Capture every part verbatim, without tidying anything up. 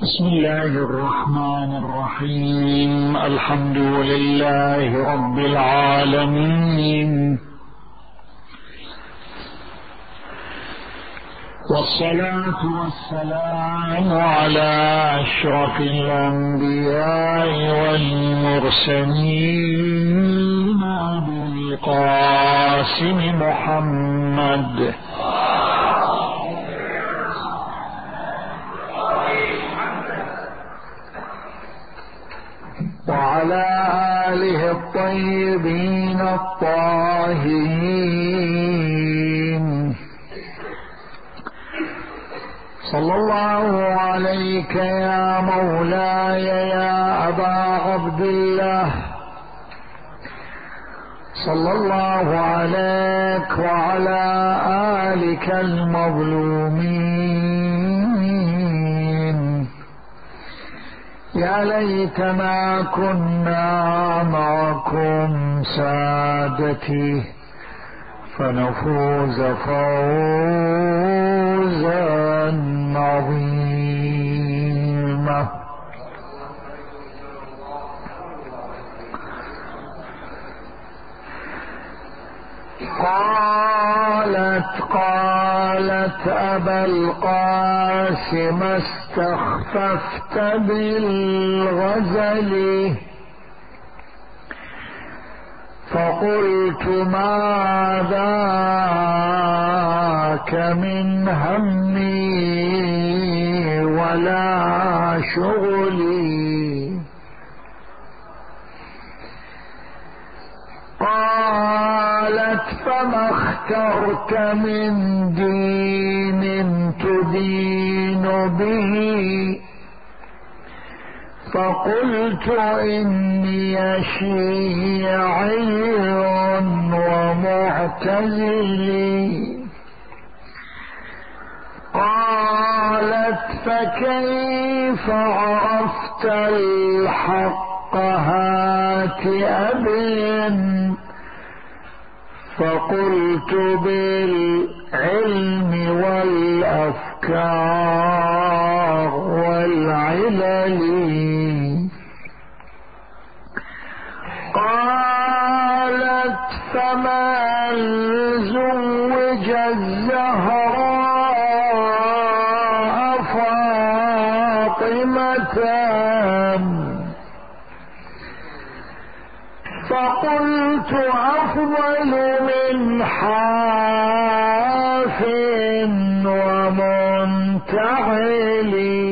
بسم الله الرحمن الرحيم. الحمد لله رب العالمين، والصلاة والسلام على أشرف الأنبياء والمرسلين أبي القاسم محمد وعلى آله الطيبين الطاهرين. صلى الله عليك يا مولاي يا أبا عبد الله، صلى الله عليك وعلى آلك المظلومين. يا ليتنا كنا معكم سادتي فنفوز فوزا عظيما. قالت قالت أبا القاسم استخففت بالغزل، فقلت ما ذاك من همي ولا شغلي. قالت فما اخترت من دين تدين به، فقلت إني شيعي ومعتزلي. قالت فكيف عرفت الحق هات أبٍ، فقلت بالعلم والأفكار والعلل. قالت فمن زوج الزهراء فاطمة، فقلت أفضل من حاف ومنتعل.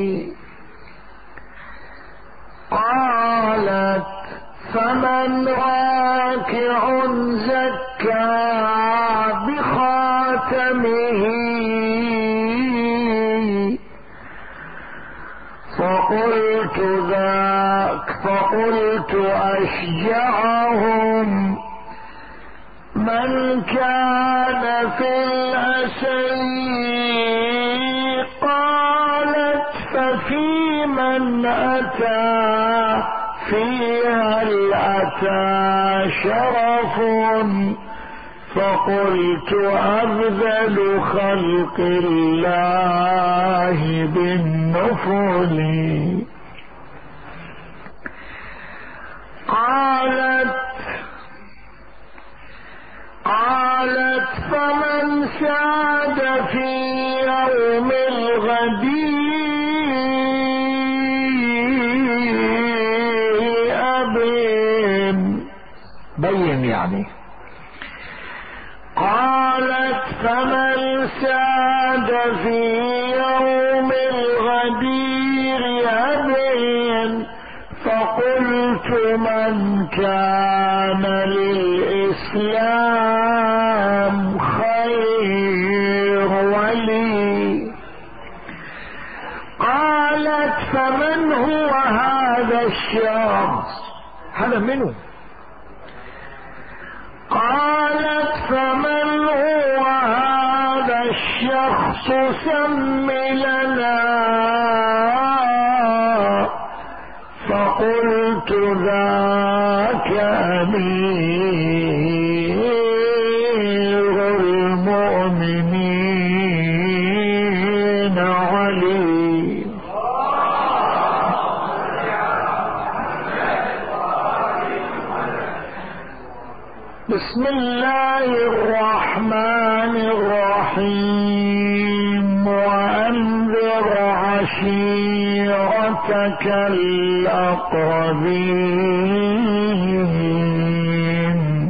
قالت فمن راكع زكى بخاتمه، فقلت ذاك فقلت أشجعهم من كان في الأسر. قالت ففي من أتى فيها الأتى شرف، فقلت أبذل خلق الله بالنفل. قالت قالت فمن ساد في يوم الغدير أبين بين يعني. قالت فمن ساد في يوم الغدير أبين، فقلت من كان للإسلام خير ولي. قالت فمن هو هذا الشخص؟ هذا منه. قالت فمن هو هذا الشخص سم لنا، فقلت ذاك أمير المؤمنين علي. بسم الله الرحمن الرحيم وأنذر عشيرتك الأقربين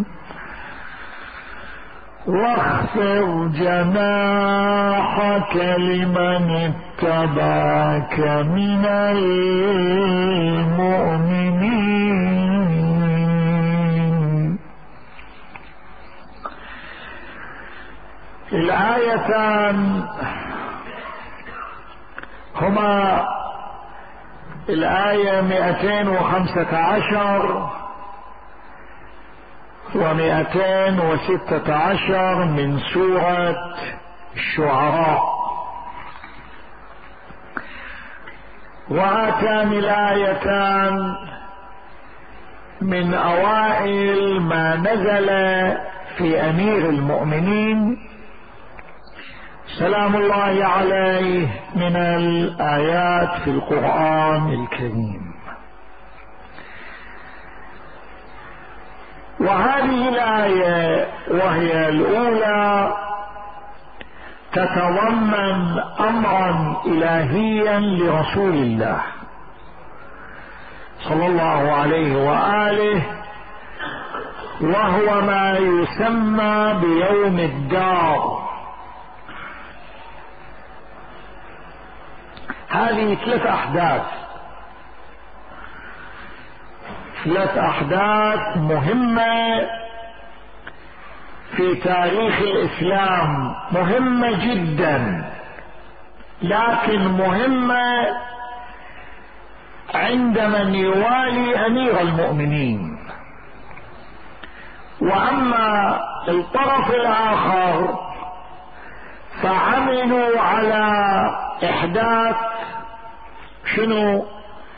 واخفض جناحك لمن اتبعك من المؤمنين. الآيتان هما الآية مئتين وخمسة عشر ومئتين وستة عشر من سورة الشعراء. وهاتان الآيتان من أوائل ما نزل في أمير المؤمنين سلام الله عليه من الآيات في القرآن الكريم. وهذه الآية وهي الأولى تتضمن أمرا إلهيا لرسول الله صلى الله عليه وآله، وهو ما يسمى بيوم الدار. هذه ثلاث أحداث ثلاث أحداث مهمة في تاريخ الإسلام، مهمة جدا، لكن مهمة عند من يوالي أمير المؤمنين. وأما الطرف الآخر فعملوا على إحداث شنو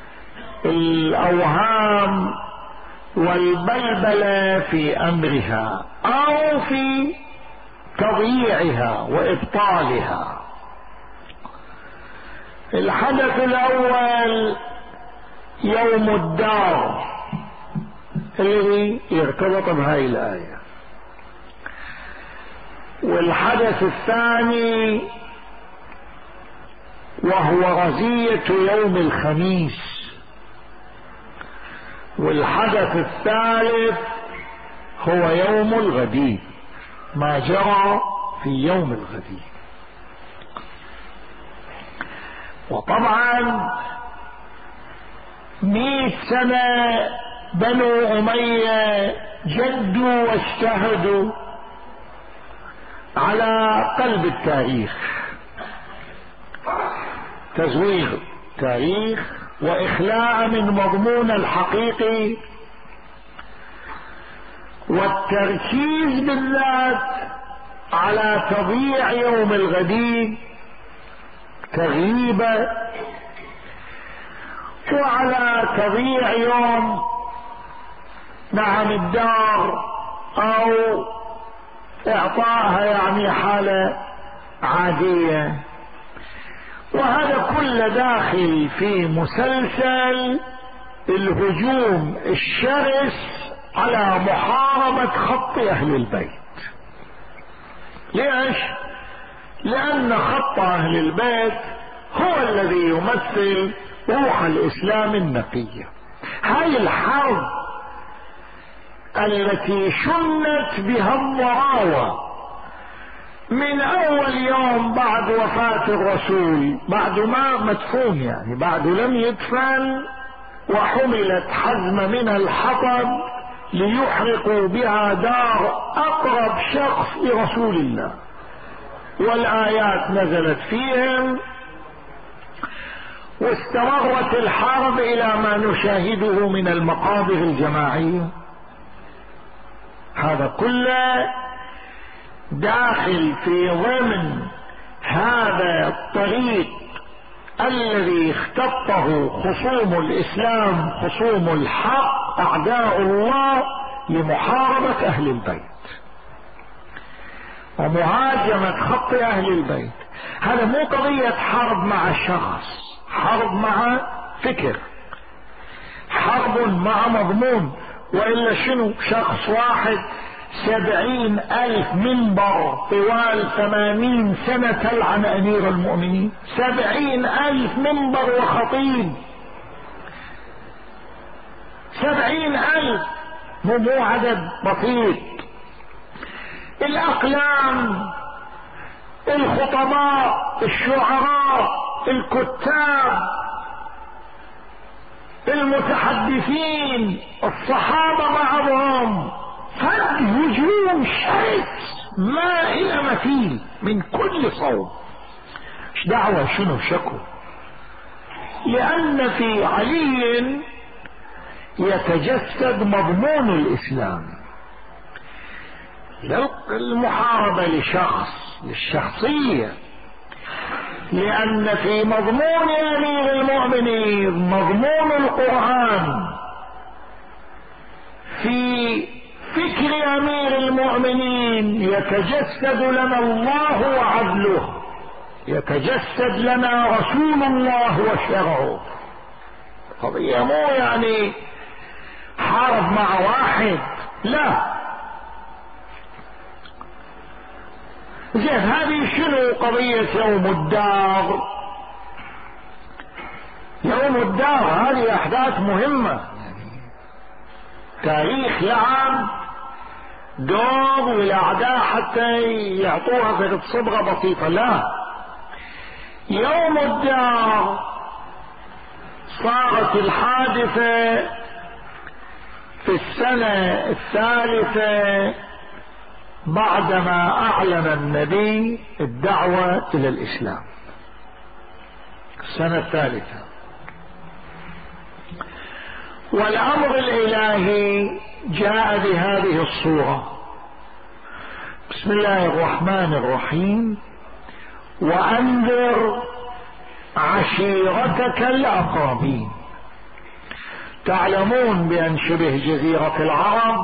الأوهام والبلبلة في أمرها أو في تضييعها وإبطالها. الحدث الأول يوم الدار اللي يرتبط بهاي الآية، والحدث الثاني وهو رزية يوم الخميس، والحدث الثالث هو يوم الغدير، ما جرى في يوم الغدير. وطبعا مئة سنة بنو أمية جدوا واجتهدوا على قلب التاريخ، تزويغ تاريخ وإخلاء من مضمون الحقيقي، والتركيز بالذات على تضييع يوم الغدير، تغييبه، وعلى تضييع يوم نعم الدار أو إعطائها يعني حالة عادية. وهذا كله داخل في مسلسل الهجوم الشرس على محاربة خط أهل البيت. ليش؟ لأن خط أهل البيت هو الذي يمثل روح الإسلام النقية. هاي الحرب التي شنت بها الضراوة من أول يوم بعد وفاة الرسول، بعد ما مدفون يعني بعد لم يدفن، وحملت حزمة من الحطب ليحرقوا بها دار أقرب شخص لرسول الله، والآيات نزلت فيهم، واستمرت الحرب إلى ما نشاهده من المقابر الجماعية. هذا كله داخل في ضمن هذا الطريق الذي اختطه خصوم الإسلام، خصوم الحق، أعداء الله، لمحاربة أهل البيت ومهاجمة خط أهل البيت. هذا مو قضية حرب مع شخص، حرب مع فكر، حرب مع مضمون. وإلا شنو؟ شخص واحد سبعين ألف منبر طوال ثمانين سنة تلعن أمير المؤمنين. سبعين ألف منبر وخطيب، سبعين ألف، مو مو عدد بسيط. الأقلام، الخطباء، الشعراء، الكتاب، المتحدثين، الصحابة معهم، فد هجوم شرس ما إلى مثيل من كل صوب. ايش دعوة شنو شكو؟ لأن في علي يتجسد مضمون الإسلام. المحاربة لشخص، للشخصية، لأن في مضمون أمير المؤمنين مضمون القرآن، في فكر أمير المؤمنين يتجسد لنا الله وعدله، يتجسد لنا رسول الله وشرعه. قضية مو يعني حارب مع واحد، لا. زين، هذه شنو قضية يوم الدار؟ يوم الدار هذه أحداث مهمة، تاريخ لعب دور، والأعداء حتى يعطوها في صبغة بسيطة. لا، يوم الدار صارت الحادثة في السنة الثالثة بعدما أعلن النبي الدعوة إلى الإسلام. السنة الثالثة، والأمر الإلهي جاء بهذه الصورة: بسم الله الرحمن الرحيم، وأنذر عشيرتك الأقربين. تعلمون بأن شبه جزيرة العرب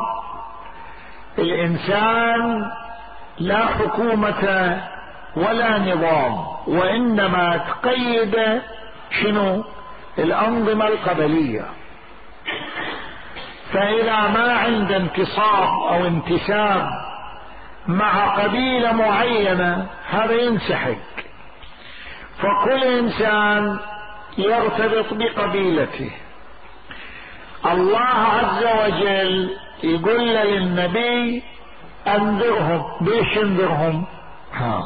الإنسان لا حكومة ولا نظام، وإنما تقيد شنو؟ الأنظمة القبلية. فإذا ما عند انتصاب أو انتساب مع قبيلة معينة هذا ينسحق، فكل إنسان يرتبط بقبيلته. الله عز وجل يقول للنبي انذرهم. ليش انذرهم؟ ها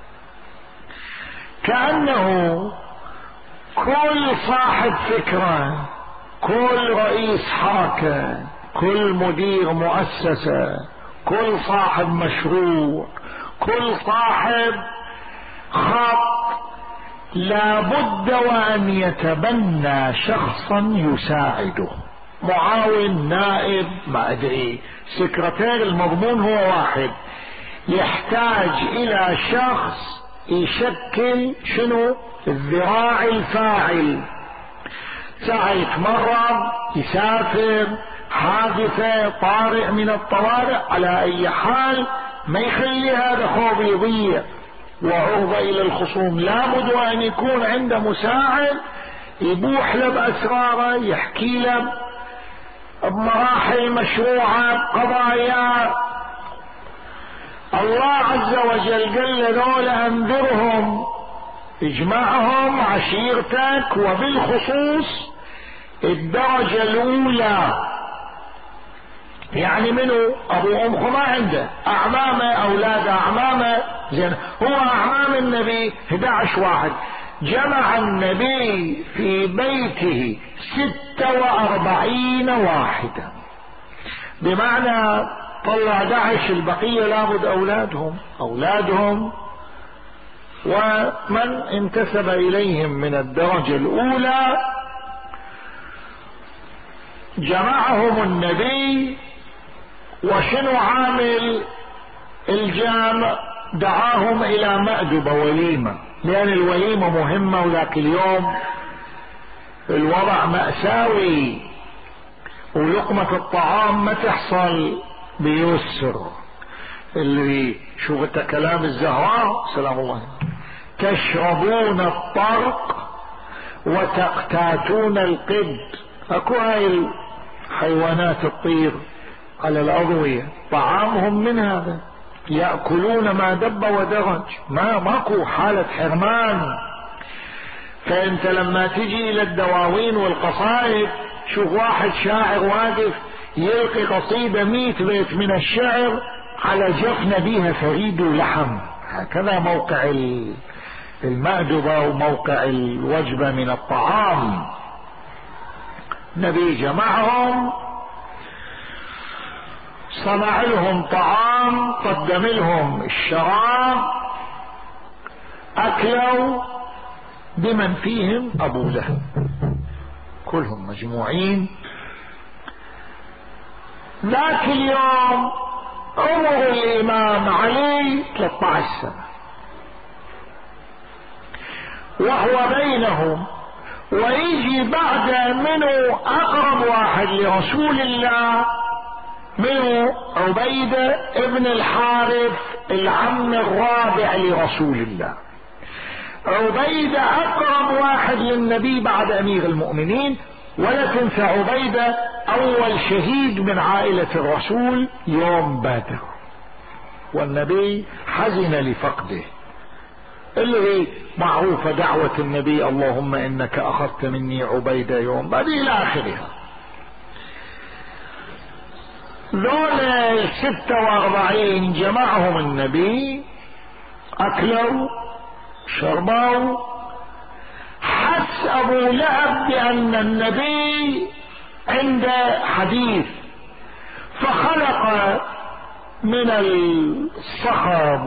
كأنه كل صاحب فكرة، كل رئيس حركة، كل مدير مؤسسة، كل صاحب مشروع، كل صاحب خط لابد وأن يتبنى شخصا يساعده، معاون، نائب، ما أدري، سكرتير. المضمون هو واحد، يحتاج إلى شخص يشكل شنو؟ الذراع الفاعل. ساعة يتمرض، يسافر، حادثة، طارئ من الطوارئ، على أي حال ما يخلي هذا خوف يضيع وعرضة إلى الخصوم. لابد أن يكون عنده مساعد يبوح له بأسراره، يحكي له بمراحل مشروعة، قضايا. الله عز وجل قال له أنذرهم، اجمعهم، عشيرتك، وبالخصوص الدرجة الأولى. يعني منه؟ أبو أمه ما عنده، أعمامه، أولاد أعمامه. زين، هو أعمام النبي احد عشر واحد. جمع النبي في بيته ستة وأربعين واحدا، بمعنى طلع داعش، البقية لابد أولادهم أولادهم ومن انتسب إليهم من الدرجة الأولى. جمعهم النبي، وشنو عامل الجامع؟ دعاهم إلى مأدبة، وليمة، لأن الوليمة مهمة. ولكن اليوم الوضع مأساوي، ولقمة الطعام ما تحصل بيسر. اللي شوفت كلام الزهراء سلام الله: تشربون الطرق وتقتاتون القد. اكو هاي الحيوانات الطير على الأضوية، طعامهم من هذا، يأكلون ما دب ودرج، ما ماكو حالة حرمان. فأنت لما تجي إلى الدواوين والقصائد شوف واحد شاعر واقف يلقي قصيدة مئة بيت من الشعر على جفن بها فريد لحم، هكذا موقع المأدبة وموقع الوجبة من الطعام. النبي جمعهم، صنع لهم طعام، قدم لهم الشراب، أكلوا بمن فيهم أبو لهب، كلهم مجموعين. ذاك اليوم عمر الإمام علي ثلاثة عشر سنة وهو بينهم، ويجي بعد منه أقرب واحد لرسول الله منه عبيدة ابن الحارث العم الرابع لرسول الله. عبيدة أقرب واحد للنبي بعد أمير المؤمنين، ولا تنسى عبيدة أول شهيد من عائلة الرسول يوم بدر، والنبي حزن لفقده، اللي هي معروفة دعوة النبي اللهم إنك أخذت مني عبيدة يوم بدر إلى آخرها. ذولا ستة واربعين جمعهم النبي، أكلوا شربوا. حس أبو لهب بأن النبي عنده حديث، فخلق من الصخب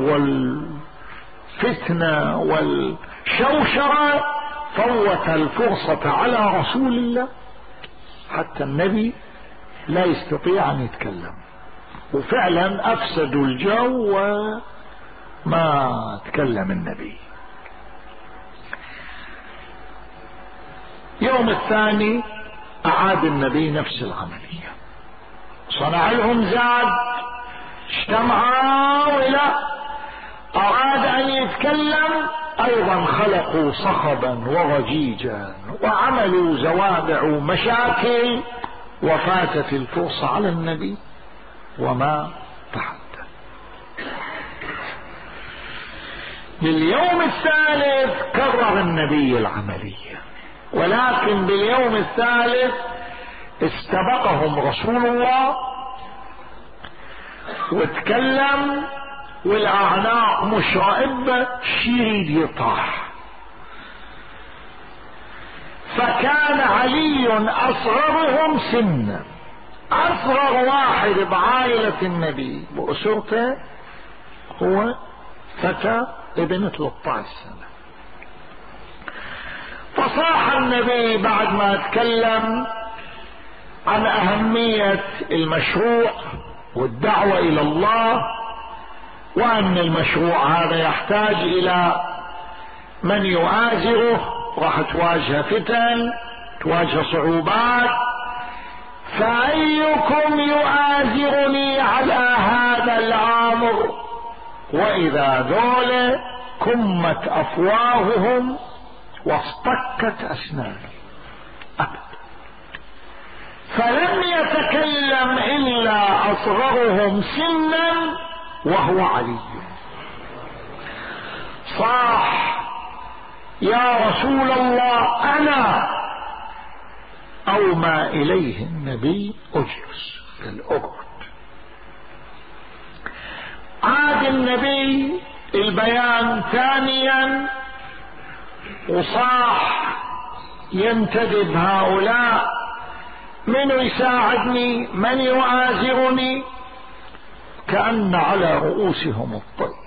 والفتنة والشوشرة فوت الفرصة على رسول الله حتى النبي لا يستطيع أن يتكلم، وفعلا أفسدوا الجو وما تكلم النبي. يوم الثاني أعاد النبي نفس العملية، صنع لهم زاد، اجتمعوا إلى أراد أن يتكلم، أيضا خلقوا صخبا وضجيجا وعملوا زوابع ومشاكل، وفاتت الفرصة على النبي وما تحدث. لليوم الثالث كرر النبي العملية، ولكن باليوم الثالث استبقهم رسول الله وتكلم، والأعناق مشرئبة شيريد يطاح. فكان علي أصغرهم سنا، أصغر واحد بعائلة النبي بأسرته هو فتى ابن ثلاثة عشر سنة. فصاح النبي بعد ما تكلم عن أهمية المشروع والدعوة إلى الله، وأن المشروع هذا يحتاج إلى من يؤازره، راح تواجه فتن، تواجه صعوبات، فأيكم يؤازرني على هذا الأمر؟ وإذا ذول كمت أفواههم واصطكت أسنانهم أبدا، فلم يتكلم إلا أصغرهم سنا وهو علي. صاح يا رسول الله أنا، أو ما إليه النبي أجلس في الأقعد. عاد النبي البيان ثانيا وصاح ينتدب هؤلاء، من يساعدني، من يؤازرني، كأن على رؤوسهم الطير،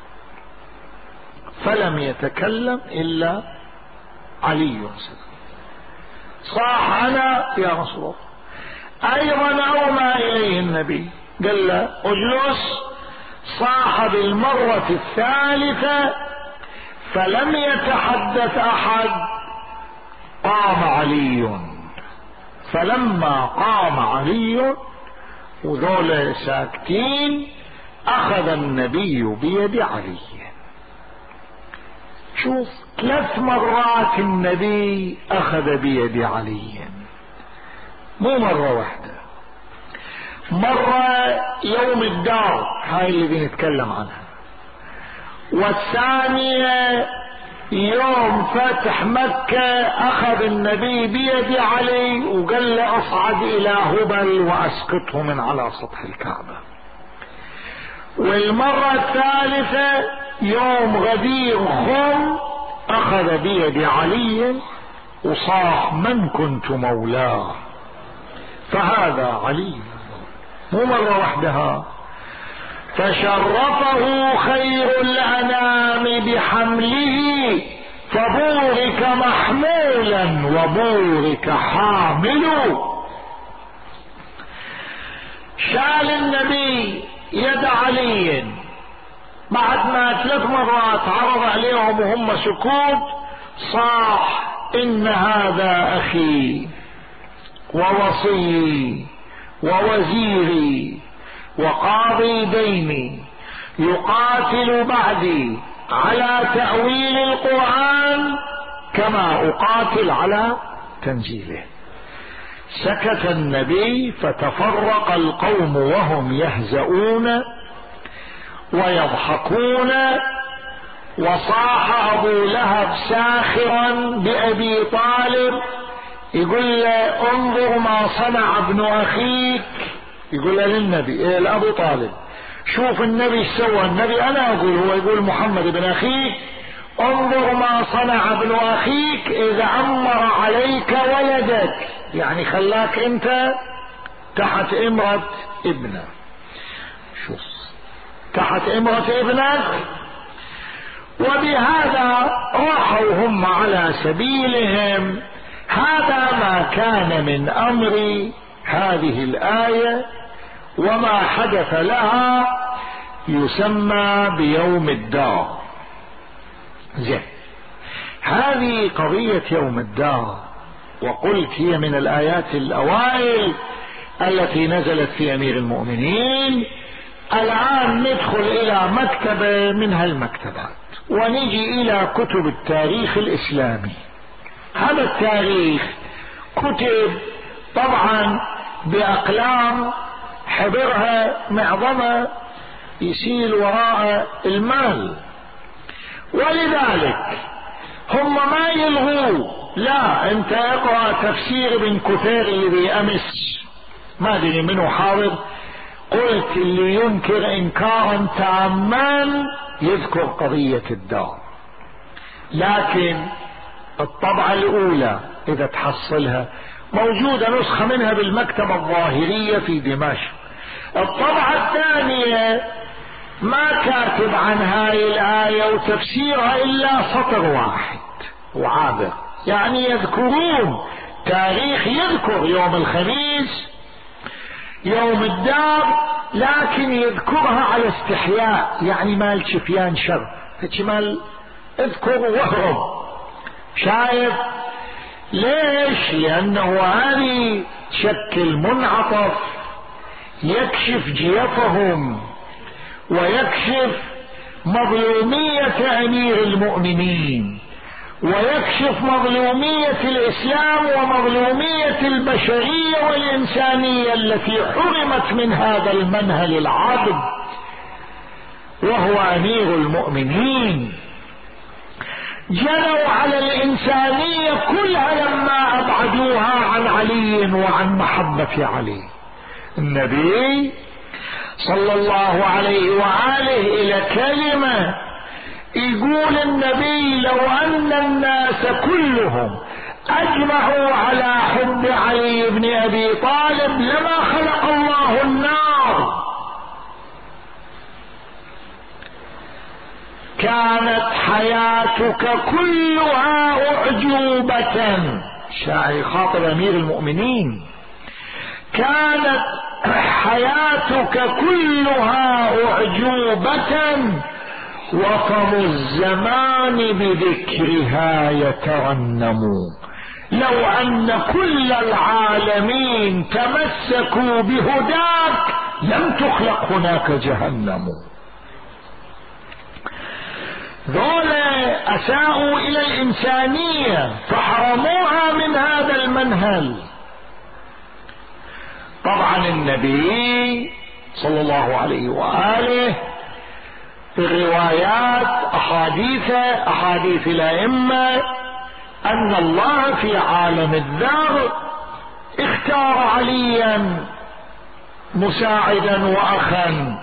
فلم يتكلم إلا علي سلام. صاح أنا يا رسول الله، أيضا أو ما إليه النبي، قال له اجلس. صاح بالمرة الثالثة فلم يتحدث أحد، قام علي. فلما قام علي وذول ساكتين أخذ النبي بيد علي. شوف ثلاث مرات النبي أخذ بيد علي، مو مرة واحدة. مرة يوم الدار، هاي اللي بنتكلم عنها، والثانية يوم فتح مكة أخذ النبي بيد علي وقال له أصعد إلى هبل وأسقطه من على سطح الكعبة. والمرة الثالثة يوم غدير خم أخذ بيد علي وصاح من كنت مولاه، فهذا علي، مو مرة وحدها. فشرفه خير الأنام بحمله، فبورك محمولا وبورك حامل. شال النبي يد علي بعد ما ثلاث مرات عرض عليهم وهم سكوت، صاح إن هذا أخي ووصي ووزيري وقاضي ديني يقاتل بعدي على تأويل القرآن كما أقاتل على تنزيله. سكت النبي فتفرق القوم وهم يهزؤون ويضحكون، وصاح أبو لهب ساخرا بأبي طالب يقول له انظر ما صنع ابن أخيك، يقول له للنبي إيه لأبو طالب، شوف النبي سوى، النبي أنا أقول هو يقول محمد بن أخيك، انظر ما صنع ابن أخيك إذا أمر عليك ولدك، يعني خلاك أنت تحت إمرة ابنه، شوف تحت إمرة ابنك. وبهذا راحوا هم على سبيلهم. هذا ما كان من أمر هذه الآية، وما حدث لها يسمى بيوم الدار. زين، هذه قضية يوم الدار، وقلت هي من الآيات الأوائل التي نزلت في أمير المؤمنين. الآن ندخل إلى مكتبة من هالمكتبات ونجي إلى كتب التاريخ الإسلامي. هذا التاريخ كتب طبعا بأقلام حبرها معظمها يسيل وراء المال، ولذلك هم ما يلغوا، لا انت اقرأ تفسير ابن كثير اللي بأمس ما ادري منه حاضر، قلت اللي ينكر انكارا تاما يذكر قضية الدار، لكن الطبعة الاولى اذا تحصلها موجودة نسخة منها بالمكتبة الظاهرية في دمشق. الطبعة الثانية ما كاتب عن هاي الآية وتفسيرها إلا سطر واحد وعابر، يعني يذكرون تاريخ، يذكر يوم الخميس يوم الدار، لكن يذكرها على استحياء، يعني مال شفيان شر، مال اذكر واهرب. شايف ليش؟ لأنه هذه تشكل منعطف يكشف جيفهم ويكشف مظلومية أمير المؤمنين ويكشف مظلومية الإسلام ومظلومية البشرية والإنسانية التي حرمت من هذا المنهل العذب وهو أمير المؤمنين. جنوا على الإنسانية كلها لما أبعدوها عن علي وعن محبة علي. النبي صلى الله عليه وآله إلى كلمة يقول النبي لو أن الناس كلهم أجمعوا على حب علي بن أبي طالب لما خلق الله النار. كانت حياتك كلها أعجوبة، شاعر يخاطب أمير المؤمنين، كانت حياتك كلها أعجوبة وطم الزمان بذكرها يترنم. لو أن كل العالمين تمسكوا بهداك لم تخلق هناك جهنم. ذولا أساءوا إلى الإنسانية فحرموها من هذا المنهل. طبعا النبي صلى الله عليه وآله في الروايات أحاديث أحاديث الأئمة أن الله في عالم الذر اختار عليا مساعدا وأخا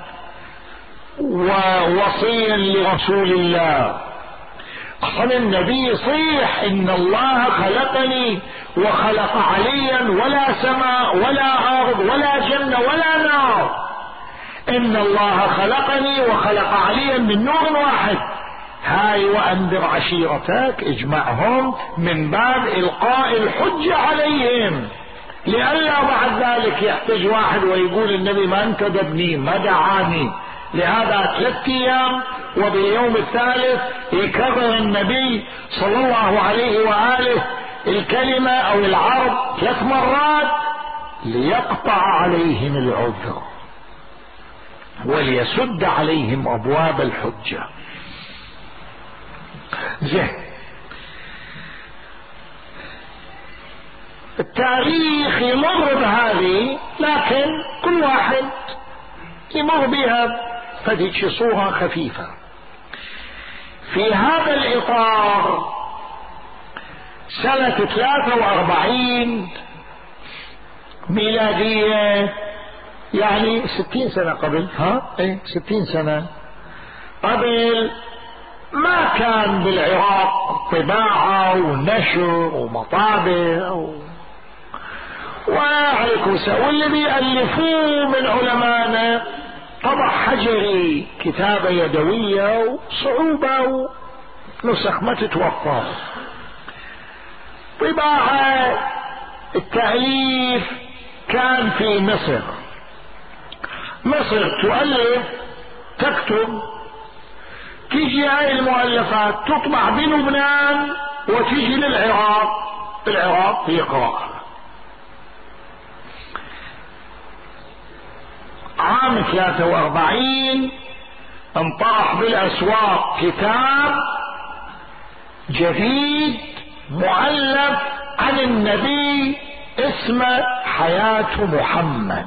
ووصيا لرسول الله. قال النبي يصيح إن الله خلقني وخلق عليا ولا سماء ولا أرض ولا جنة ولا نار، إن الله خلقني وخلق عليا من نور واحد. هاي وأنذر عشيرتك اجمعهم من باب إلقاء الحجة عليهم، لئلا بعد ذلك يحتج واحد ويقول النبي ما انتدبني ما دعاني. لهذا ثلاث ايام وباليوم الثالث يكرر النبي صلى الله عليه وآله الكلمة او العرض ثلاث مرات ليقطع عليهم العذر وليسد عليهم ابواب الحجة. زين، التاريخ يمر بهذه، لكن كل واحد يمر بها فديك صورة خفيفة. في هذا الإطار سنة ثلاثة وأربعين ميلادية، يعني ستين سنة قبل، ها ايه ستين سنة قبل، ما كان بالعراق طباعة ونشر ومطابع و... وعليكم السلام، واللي بيألفوه من علمائنا طبع حجري، كتابة يدوية وصعوبة ونسخ ما تتوفر. طباعة التأليف كان في مصر، مصر تؤلف تكتب، تيجي هاي المؤلفات تطبع بلبنان وتيجي للعراق، العراق يقرأها. عام ثلاثة وأربعين انطرح بالأسواق كتاب جديد مؤلف عن النبي اسمه حياة محمد.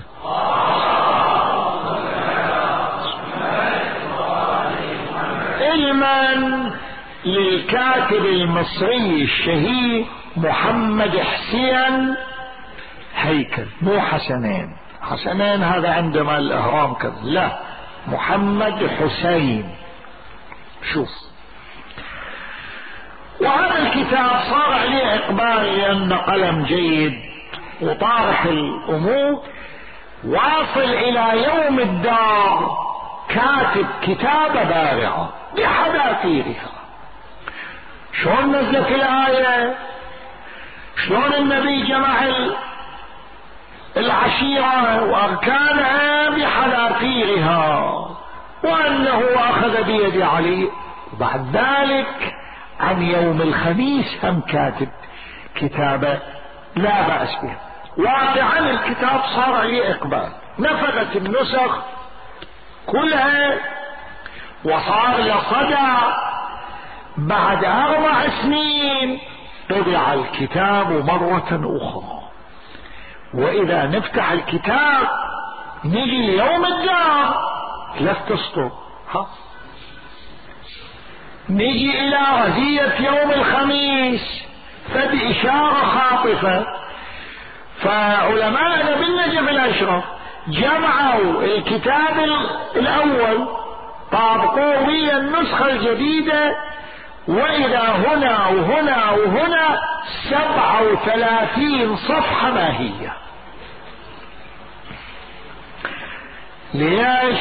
علما للكاتب المصري الشهير محمد حسين هيكل، مو حسنين، حسنين هذا عندما الأهرام كذا، لا، محمد حسين. شوف، وهذا الكتاب صار عليه إقبال لأن قلم جيد وطارح الأمور، واصل إلى يوم الدار كاتب كتابة بارعة بحذافيرها. شلون نزلت الآية، شلون النبي جمع العشيرة وأركانها بحذافيرها، وأنه أخذ بيد علي. بعد ذلك عن يوم الخميس هم كاتب كتابة لا بأس بها. واقعا الكتاب صار عليه إقبال، نفذت النسخ كلها وصار لصدى. بعد أربع سنين طبع الكتاب مرة أخرى، وإذا نفتح الكتاب نجي يوم الدار ثلاث أسطر، ها نجي إلى رزية يوم الخميس فد إشارة خاطفة. فعلماءنا بالنجف الأشرف جمعوا الكتاب الأول طابقوه ويا النسخة الجديدة، وإذا هنا وهنا وهنا سبعة وثلاثين صفحة ما هي. ليش؟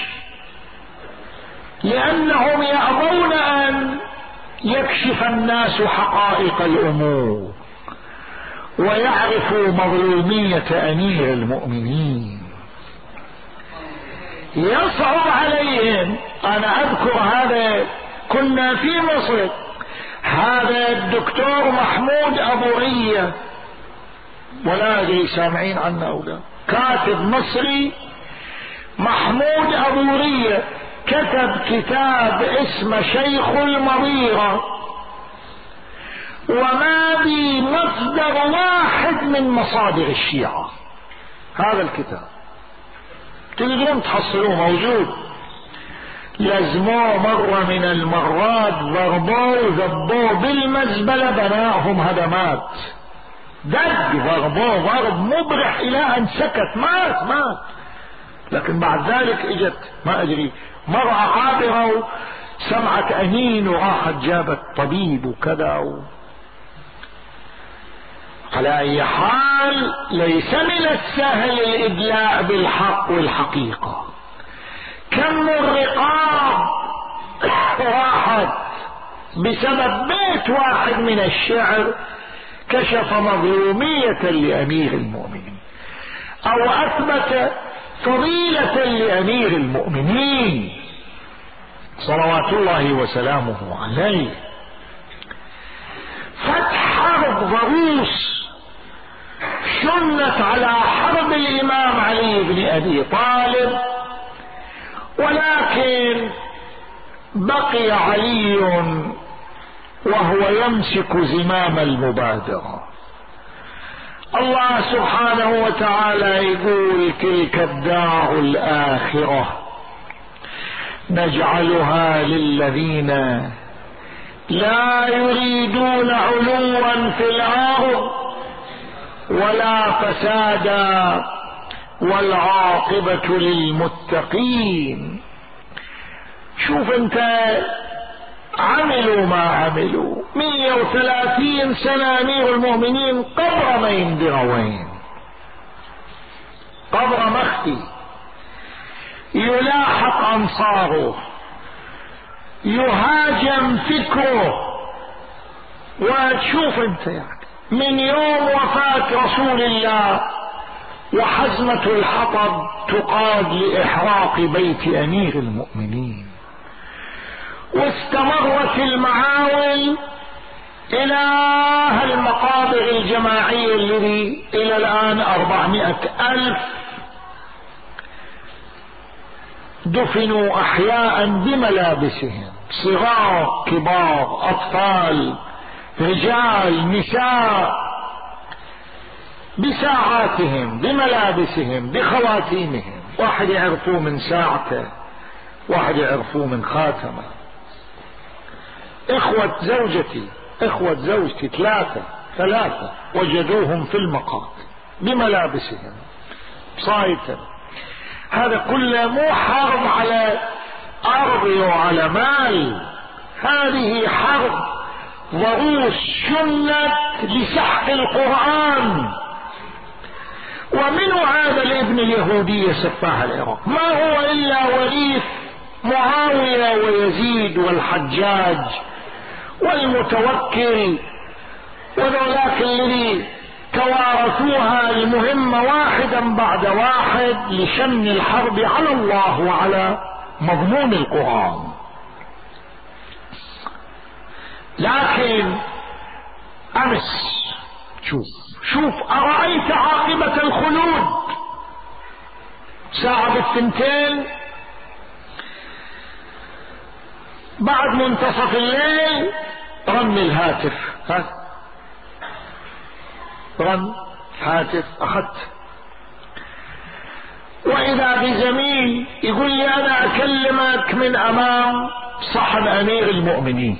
لأنهم يأبون أن يكشف الناس حقائق الأمور ويعرفوا مظلومية أمير المؤمنين. يصعب عليهم. أنا أذكر هذا، كنا في مصر، هذا الدكتور محمود أبو رية، ولا أدري سامعين عنه أو لا، كاتب مصري محمود أبو رية، كتب كتاب اسمه شيخ المضيرة، وما بي مصدر واحد من مصادر الشيعة هذا الكتاب تقدرون تحصلوه موجود. لزموه مرة من المرات، ضربوه ذبوه بالمزبلة، بناهم هدمات، دق ضربوه ضرب مبرح إلى أن سكت، مات مات. لكن بعد ذلك اجت ما أدري مرأة عابرة سمعت أنين وراحت جابت طبيب وكذا و... على أي حال ليس من السهل الإدلاء بالحق والحقيقة. كم من رقاب راحت بسبب بيت واحد من الشعر كشف مظلومية لأمير المؤمنين أو أثبت فضيلة لأمير المؤمنين صلوات الله وسلامه عليه. فتح حرب ضروس شنت على حرب الإمام علي بن أبي طالب، ولكن بقي علي وهو يمسك زمام المبادرة. الله سبحانه وتعالى يقول: تلك الدار الآخرة نجعلها للذين لا يريدون علوا في الأرض ولا فسادا والعاقبة للمتقين. شوف انت، عملوا ما عملوا مية وثلاثين سنة أمير المؤمنين قبر ما يندروين، قبر مخفي، يلاحق أنصاره، يهاجم فكره. وتشوف انت يعني من يوم وفاة رسول الله وحزمة الحطب تقاد لإحراق بيت أمير المؤمنين، واستمرت المعاول إلى المقابر الجماعية الذي إلى الآن أربعمائة ألف دفنوا أحياء بملابسهم، صغار كبار أطفال رجال نساء، بساعاتهم بملابسهم بخواتيمهم. واحد يعرفوه من ساعته، واحد يعرفوه من خاتمه. إخوة زوجتي إخوة زوجتي ثلاثة ثلاثة وجدوهم في المقابر بملابسهم صايتا. هذا كله مو حرب على أرض وعلى مال، هذه حرب ضروس شنت لسحق القرآن. ومن هذا الابن اليهودي سفاح العراق ما هو إلا وريث معاوية ويزيد والحجاج والمتوكل وذولاك الذي توارثوها المهمة واحدا بعد واحد لشن الحرب على الله وعلى مضمون القرآن. لكن أمس شوف شوف أرأيت عاقبة الخلود ساعة بالثنتين بعد منتصف الليل رن الهاتف، ها رن هاتف، أخذت، وإذا بزميل يقول لي أنا أكلمك من أمام صحن أمير المؤمنين،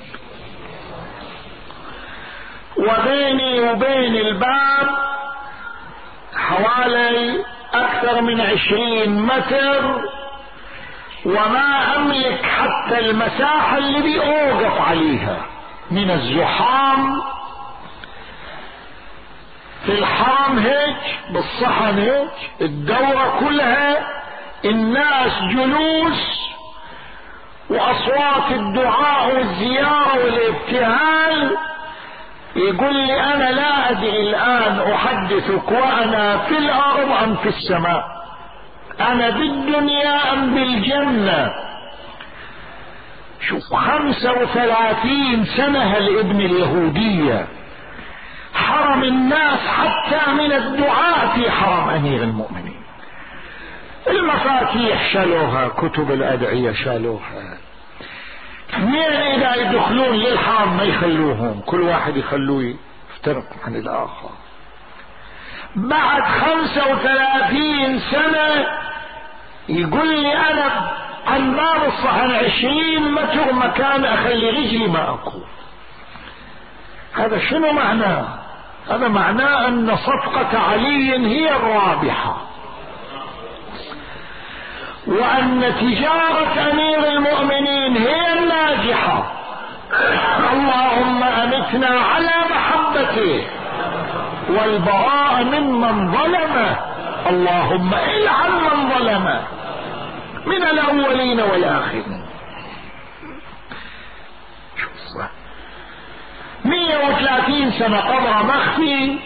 وبيني وبين الباب حوالي أكثر من عشرين متر، وما أملك حتى المساحة اللي أوقف عليها من الزحام في الحرم. هيك بالصحن هيك الدورة كلها الناس جلوس، وأصوات الدعاء والزيارة والابتهال. يقول لي أنا لا أدري الآن أحدثك وأنا في الأرض أم في السماء، أنا بالدنيا أم بالجنة. شوف خمسة وثلاثين سنة الابن اليهودية حرم الناس حتى من الدعاء في حرم أمير المؤمنين. المفاتيح شالوها، كتب الأدعية شالوها، مين إذا يدخلون للحرم ما يخلوهم، كل واحد يخلوه يفترق عن الآخر. بعد خمسة وثلاثين سنة يقول لي أنا عن باب الصحن عشرين متر مكان أخلي رجلي ما أكون. هذا شنو معناه؟ هذا معناه أن صفقة علي هي الرابحة، وأن تجارة أمير المؤمنين هي الناجحة. اللهم أمتنا على محبته والبراء ممن ظلمه، اللهم العن من ظلمه من الأولين والآخرين. مئة وثلاثين سنة قبر مخفي،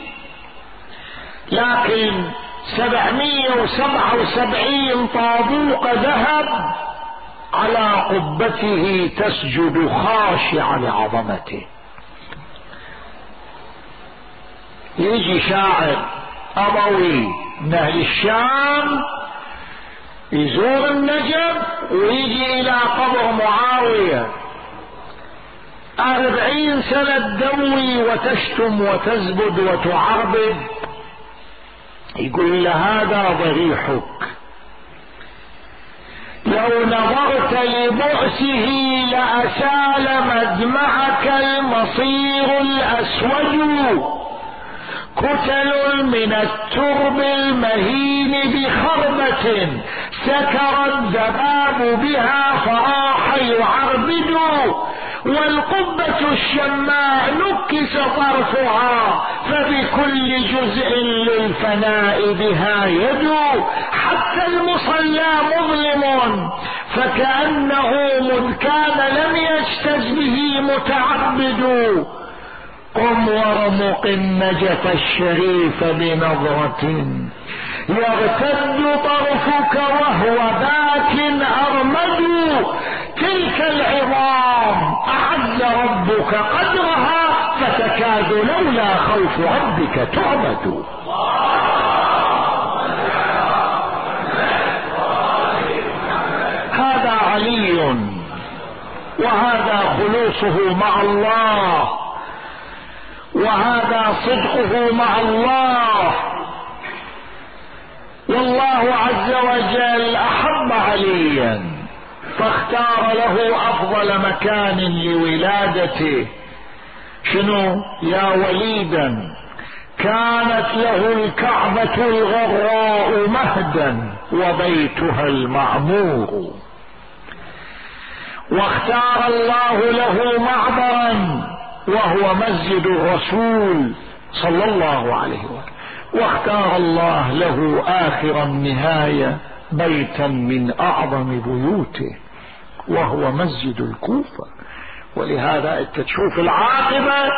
لكن سبعمئة وسبعة وسبعين طابوق ذهب على قبته تسجد خاشعة لعظمته. يجي شاعر أبوي من أهل الشام يزور النجف ويجي إلى قبر معاوية، أربعين سنة تدوي وتشتم وتزبد وتعربد، يقول له هذا ضريحك، لو نظرت لبؤسه لأسال مدمعك المصير الأسود، كتل من الترب المهين بخربة سكر الذباب بها فراح يعربد، والقبة الشماء نكس طرفها فبكل جزء للفناء بها يدو، حتى المصلى مظلم فكأنه مذ كان لم يجتز به متعبد، قم وارمق النجف الشريف بنظرة يرتد طرفك وهو باك أرمد، تلك العظام أعز ربك قدرها فتكاد لولا خوف ربك تعبد. هذا علي، وهذا خلوصه مع الله، وهذا صدقه مع الله. والله عز وجل أحب عليا فاختار له أفضل مكان لولادته. شنو؟ يا وليدا كانت له الكعبة الغراء مهدا وبيتها المعمور، واختار الله له معبرا وهو مسجد الرسول صلى الله عليه وسلم، واختار الله له آخر النهاية بيتا من أعظم بيوته وهو مسجد الكوفة. ولهذا انت تشوف العاقبة،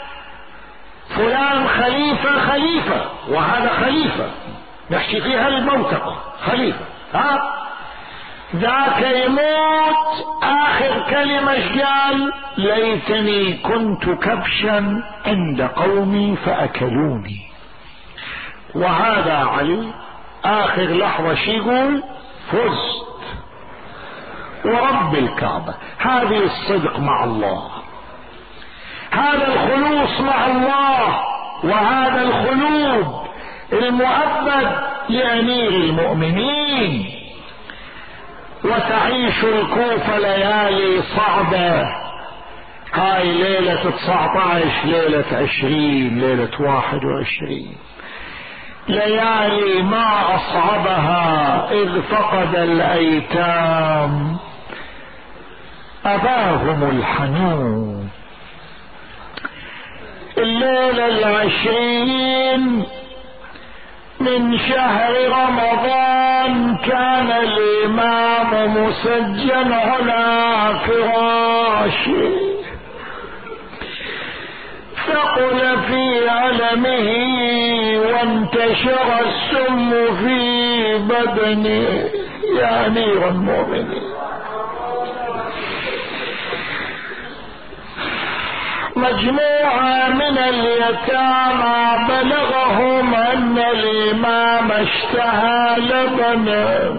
فلان خليفة خليفة وهذا خليفة نحكي فيها الموتقة خليفة، ها ذاك يموت آخر كلمة قال ليتني كنت كبشا عند قومي فأكلوني. وهذا علي آخر لحظة شي يقول فزت ورب الكعبة. هذه الصدق مع الله، هذا الخلوص مع الله، وهذا الخلود المؤبد لأمير المؤمنين. وتعيش الكوفة ليالي صعبة، هاي ليلة تسعة عشر، ليلة عشرين، ليلة واحد وعشرين، ليالي ما أصعبها إذ فقد الأيتام أباهم الحنون. الليلة العشرين من شهر رمضان كان الإمام مسجن على فراشه، ثقل في علمه وانتشر السم في بدنه. يا أمير المؤمنين، مجموعة من اليتامى بلغهم أن الإمام اشتهى لبنا،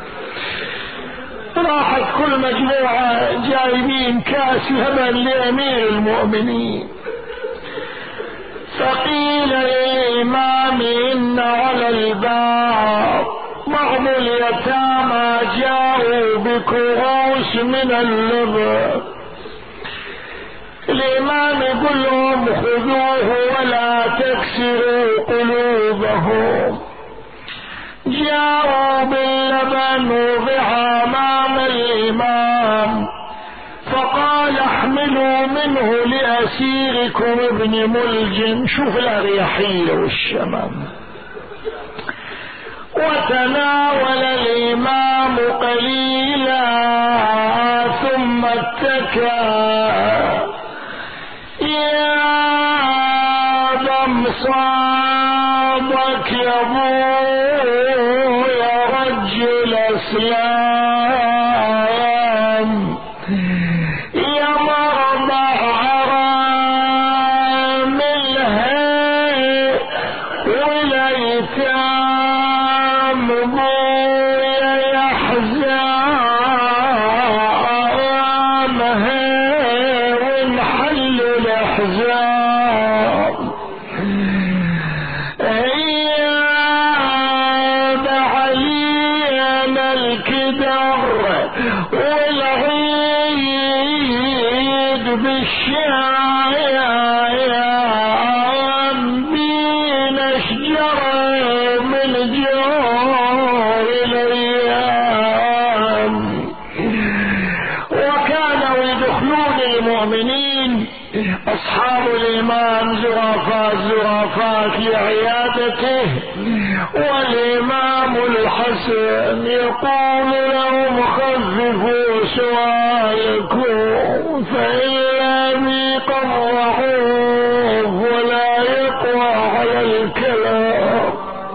راحت كل مجموعة جايبين كاس لبن لأمير المؤمنين، فقيل للإمام إن الباب بعض اليتامى جاءوا بكؤوس من اللبن. الإمام يقول لهم خذوه ولا تكسروا قلوبهم. جاءوا باللبن وضع أمام الإمام فقال احملوا منه لأسيركم ابن ملجم. شوف الأريحية والشمام. وتناول الإمام قليلا ثم اتكى. يا دم صابك يا ابو يا رجل اسلام يا مرضى عرام الهي والايتام ابويا يحزام هي ونحل الاحزان. ايام علينا الكدر والعيد بالشايام بينا شجرة من جور الايام. وكانوا يدخلون المؤمنين اصحاب الامام زرافات زرافات لعيادته، والامام الحسن يقول لهم خففوا سؤالكم فإن لم يقرعوه ولا يقوى على الكلام.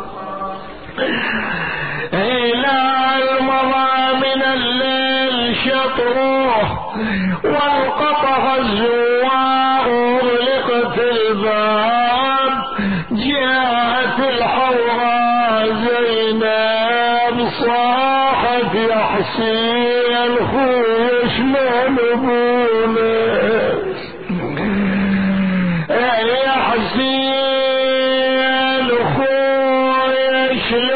إلى المضى من الليل شطروه وانقطع الزوار وغلقت الباب. جاءت الحوراء زينب صاحت يا حسين خويا شلون ابونك يا حسين خويا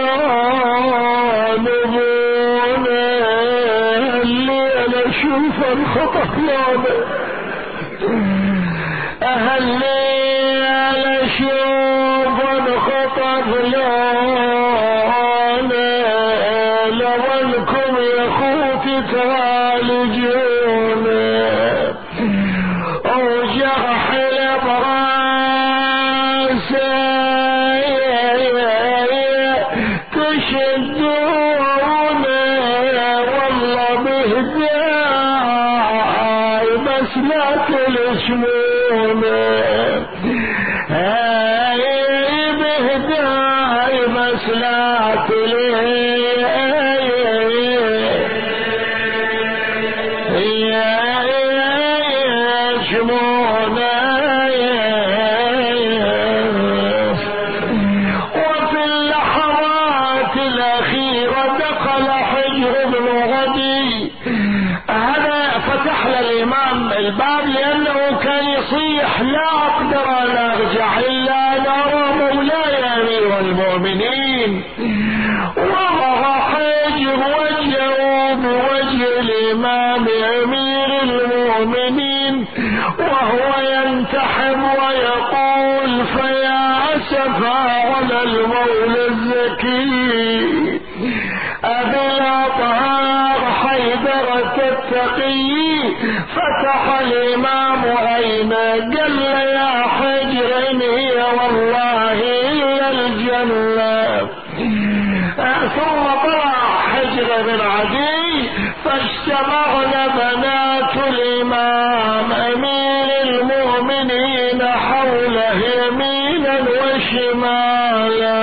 شلون ابونك الليلة شوف انخطف لونه الليلة شوف انخطف لونه لو انكم يا اخوتي تعالجونه وجرح الابراسه تشدونه والله بهداي بس لا تلشمونه هاي بهداي بس لا تلشمونه. وفي اللحظات الأخيرة دخل حجر بن غدي. هذا فتح للإمام الباب لأنه كان يصيح لا أقدر أن أرجع إلا أن أرى مولاي أمير المؤمنين. وضع حجر وجهه بوجه الإمام أمير المؤمنين وهو ينتحب ويقول فيا أسفا على المولى الزكي أبي الأطهار حيدرة التقي. فتح الإمام عينه قال يا حجر إن هي والله إلا الجنة. ثم طلع حجر بن عدي فاجتمعنا بنات الإمام أمير المؤمنين حوله يمينا وشمالا.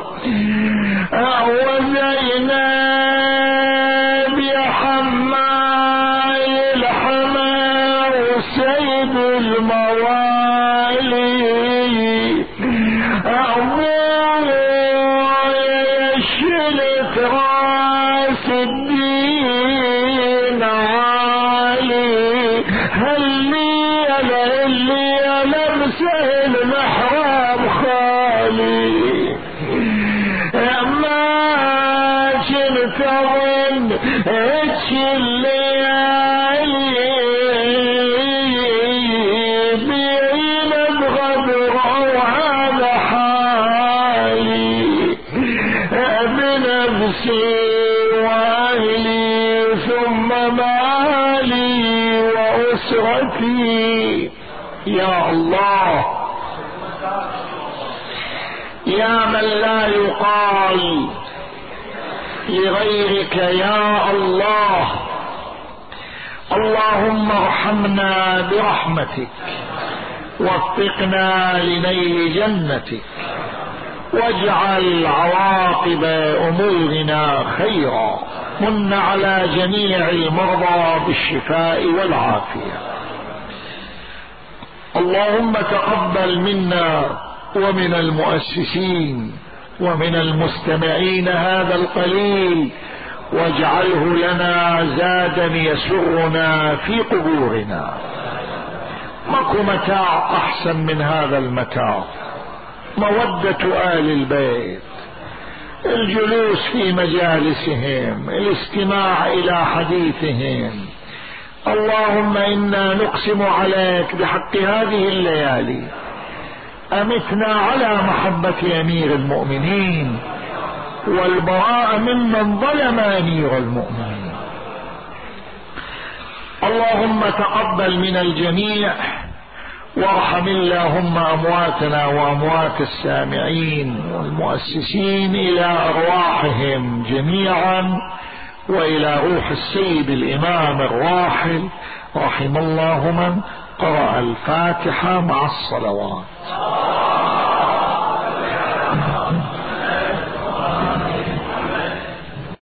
وزينب يا حماي الحمى وسيد الموالي أبويا شلت راس الدين عالي. هلي انا اللي لمسه المحراب خالي الليالي بين الغدر وهذا حالي بنفسي وأهلي ثم مالي وأسرتي. يا الله، يا من لا يقال لغيرك يا الله. اللهم ارحمنا برحمتك، وفقنا لنيل جنتك، واجعل عواقب أمورنا خيرا. من على جميع المرضى بالشفاء والعافية. اللهم تقبل منا ومن المؤسسين ومن المستمعين هذا القليل، واجعله لنا زادا يسرنا في قبورنا. ماكو متاع احسن من هذا المتاع، مودة آل البيت، الجلوس في مجالسهم، الاستماع الى حديثهم. اللهم انا نقسم عليك بحق هذه الليالي أمتنا على محبة أمير المؤمنين، والبراء ممن ظلم أمير المؤمنين. اللهم تقبل من الجميع، وارحم اللهم أمواتنا وأموات السامعين والمؤسسين إلى أرواحهم جميعا، وإلى روح السيد الإمام الراحل رحم الله من قرأ الفاتحة مع الصلوات.